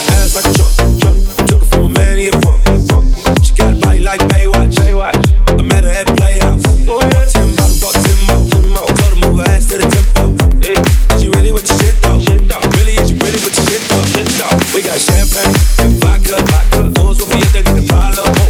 Ass like a truck. Took her from a man, he a punk. She got a body like Baywatch. I met her at Playhouse. 10 bottles, bought 10 more. Told her move her ass to the tempo. She really with the shit though. Really, is you really with the shit though? We got champagne and vodka. Those will be if they get the pile up.